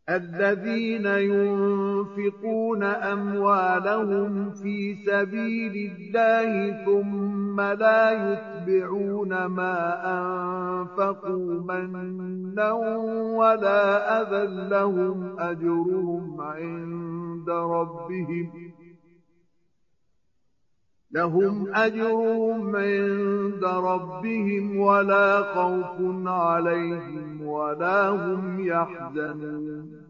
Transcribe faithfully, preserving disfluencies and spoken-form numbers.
الذين ينفقون أموالهم في سبيل الله ثم لا يتبعون ما أنفقوا منا ولا أذى لهم أجرهم عند ربهم لهم أجرهم عند ربهم ولا خوف عليهم ولا هم يحزنون